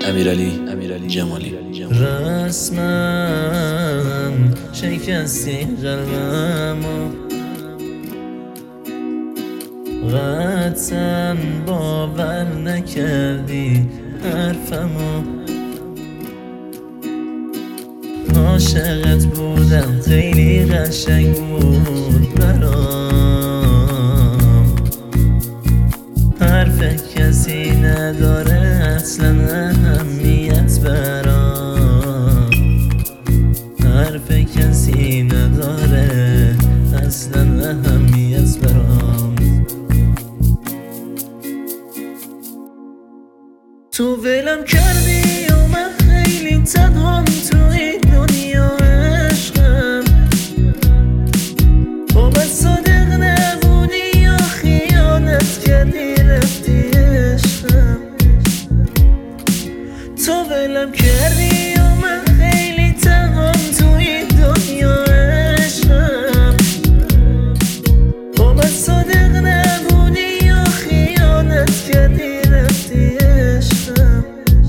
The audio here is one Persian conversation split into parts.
امیرعلی جمالی. رسماً شکستی قلبمو، قطعاً باور نکردی حرفمو. عاشقت بودم، خیلی قشنگ بود برام. حرف کسی نداره اصلا اهمیت برام. حرف کسی نداره اصلا اهمیت برام. تو ولم کردی و من خیلی تنهام تو این دنیا عشقم. با من صادق نبودی یا خیانت کردی رفتی عشقم. تو ولم کردی و من خیلی تنهام تو این دنیا عشقم. با من صادق نبودی یا خیانت کردی رفتی عشقم.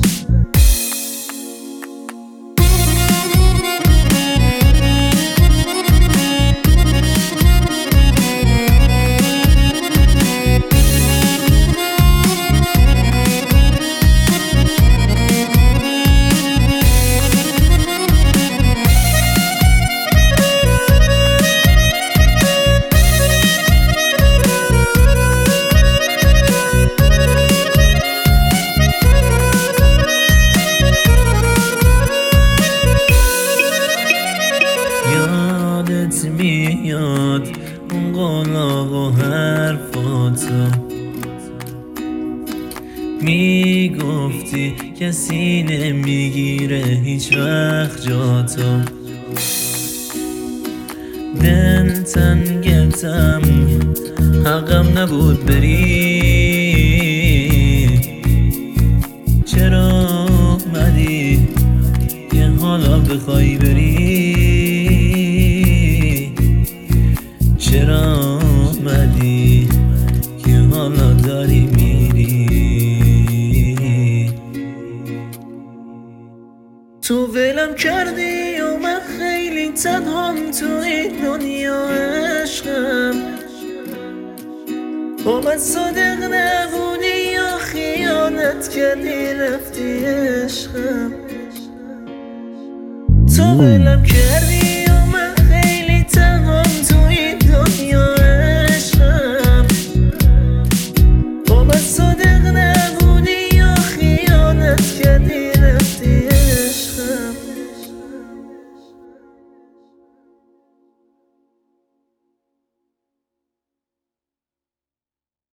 یادت میاد اون قلاق و حرفاتو، میگفتی کسی نمیگیره هیچ وقت جاتو. دل تنگتم، حقم نبود بری. چرا اومدی که حالا بخوای بری؟ چرا اومدی که حالا داری میری؟ تو ولم کردی و من خیلی تنهام تو این دنیا عشقم. با من صادق نبودی یا خیانت کردی رفتی عشقم. تو ولم کردی